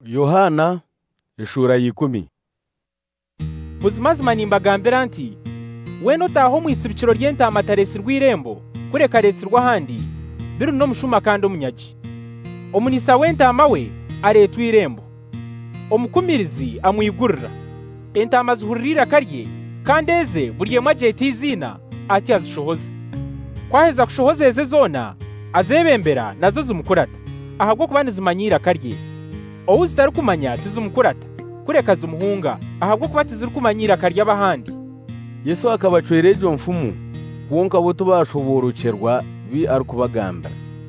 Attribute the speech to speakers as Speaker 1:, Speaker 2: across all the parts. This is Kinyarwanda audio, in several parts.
Speaker 1: Yohana ishura yikumi.
Speaker 2: Buzimazima nimbagambira nti we notaho mu isibiciro ry'entama taresi rw'irembo kureka resi rw'ahandi biru no mushuma kandi omunyaji omunisa w'entama we aretwa irembo omukumirizi amwigurira entama zihurira karye kandi eze buri yemwe ajeta izina ati azishohoze kwaheza kushohoza eze zona azebembera nazo zimukurata ahabwo kuba nizimanyira karye owu zitari kumanya tizumukurata kureka zumuhunga ahabwo kuba tiziri kumanyira karya bahandi.
Speaker 1: Yesu akabacwera ejo mfumu kuonka bo tubashoborokerwa bi ari kubagambira.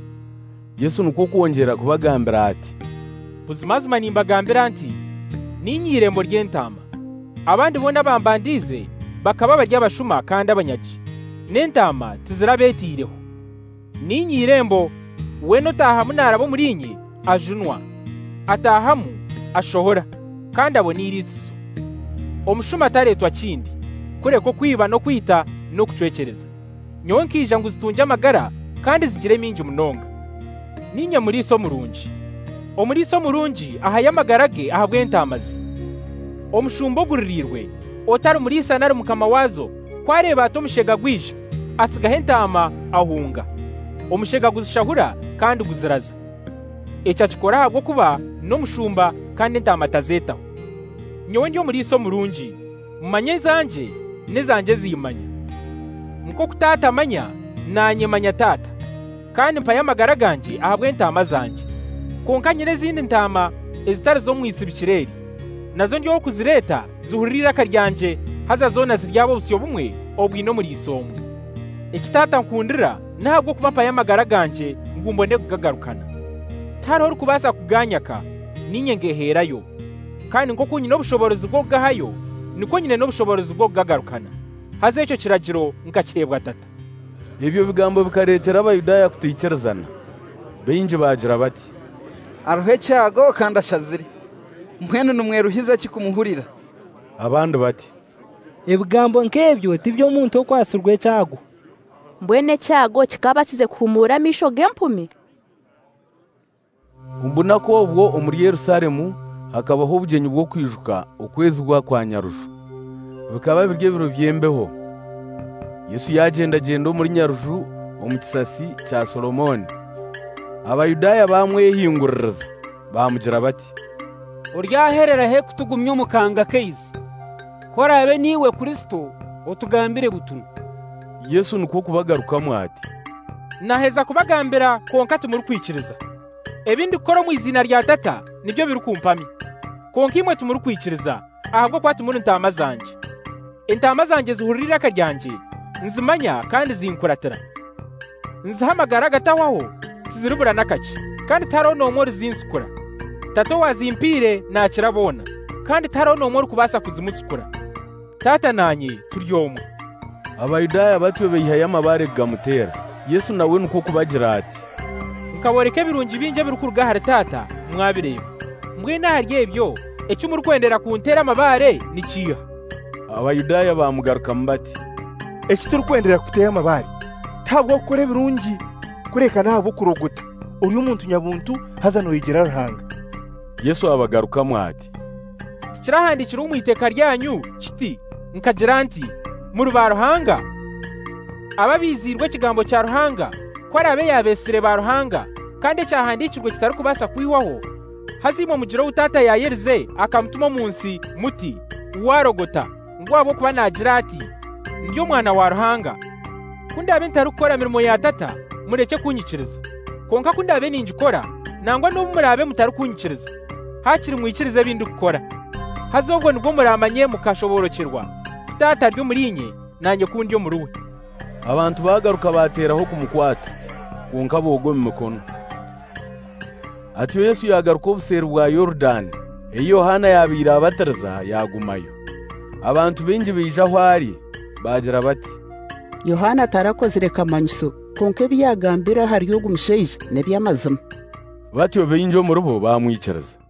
Speaker 1: Yesu nuko kuongera kubagambira ati
Speaker 2: Buzimazima nimbagambira nti ninyirembo ry'entama abandi bona bambandize bakaba barya bashuma kandi abanyaji n'entama tizirabetireho ninyirembo we notaha munarabo murinyi ajunwa atahamu ashohora kandi abo nirisizo omushuma taretwa kindi kureko kwiba no kwita no kucwekereza nyowe nkija ngo zitunje amagara kandi zigire minji munonga ninye muri so murunji omuriso murunji ahayamagarage ahabwe entamazi omushumbo gurirwe otari muri sanari mukama wazo kwareba atomushega gwije asiga hentama ahunga omushega guzishahura kandi guziraza echa chikora habwo kuba no mushumba kandi entama tazetaho nyowe ndiyo muri so murunji mumanye zanje nezanje zimanya nko kutata manya nanye manya tata kandi mpaya amagara ganje ahabwe entama zanje konka nyine zindi ntama ezitari zo mwisibikireri nazo ndiyo kuzireta zuhurira karyanje haza zona ziryabo busyo bumwe obwino muri isomwe ekitata nkundira ntabwo kuba mpaya amagara ganje ngumbone kugagarukana taro kubasa kuganyaka ninye ngeherayo kandi nko kunyine obushoborozi bwo gahayo niko nyine no bushoborozi bwo gagarukana haze icyo kiragiro nkakebwa tata.
Speaker 1: Ibyo bigambo bikaretera abayudaya kutikerezana benje bagira bati
Speaker 3: aruhe cyago kandi ashazire mwene numweruhiza kikumuhurira
Speaker 1: abandi bati
Speaker 4: ibigambo nkebyo tibyo muntu okwasirwe cyago
Speaker 5: mbwene cyago kikabasize kuhumura misho gempumi
Speaker 1: umbuna ko ubwo muri Yerusalemu hakabaho ubugenyi bwo kwijuka ukwezi kwa Nyaruju bikaba birye biro byembeho. Yesu yagenda muri Nyaruju omukisasi cya Solomoni abayudaya bamwe yihinguririza bamugira bati
Speaker 6: uryaherera he kutugumya umukanga keizi korabe niwe Kristo otugambire butuno.
Speaker 1: Yesu nuko kubagarukamo ati
Speaker 2: naheza kubagambira konka tumuri kwikiriza ebindi kora mu izina rya tata nibyo biri kumpami konka imwe tumuri kwikiriza ahabwo kwati muri ntama zanje intama zanje zihurira karyanje nzimanya kandi zinkuratira nzihamagara gatawaho zirubura nakaci kandi taro no muri zinsukura tato wazimpire nakirabona kandi taro no muri kubasa kuzimusukura tata nanye turyomwe.
Speaker 1: Abayudaya batwe beyihaye amabare gamutera Yesu nawe nuko kubagira ati
Speaker 2: nkaboreke birungi binje biri kurugahara tata mwabireba mbwe naharye ibyo ecyo muri kwendera kuntera amabare nikiha.
Speaker 1: Abayudaya bamugaruka mbati
Speaker 7: ecyo turi kwendera kutera amabare ntabwo kure birungi kureka ntabwo kuroguta uri umuntu nyabuntu hazano yigira ruhanga.
Speaker 1: Yesu abagaruka ati
Speaker 2: kirahandikira umwiteka ryanyu kiti nkagira nti muri baruhanga ababizirwe kigambo cya ruhanga ko arabe yabesire baruhanga kandi cyahandikirwe kitari kubasa kuyiwaho hazimo mugiro utata yayerize akamutuma munsi muti warogota ngwabo kuba nagira ati ndiyo mwana wa ruhanga kundabe ntarukora mirimo ya tata mureke kunyikiriza konka kundabe ninjikora nangwa n'ubu murabe mutari kunyikiriza hakiri mwikirize bindi gukora hazobwo nibwo muramanye mukashoborokerwa tata ryo murinye nanjye kundi yo muruwe.
Speaker 1: Abantu bagaruka bateraho kumukwata konka bogo mumukono ati Yesu yagaruka obuseru bwa Yordani Yohana yabira abataraza yagumayo abantu benji bijaho ari bagira bati
Speaker 8: Yohana tarakozire kamanyiso konke byagambira hari yo gumusheije nebyamazima
Speaker 1: batyo benjo murubo bamwicaraza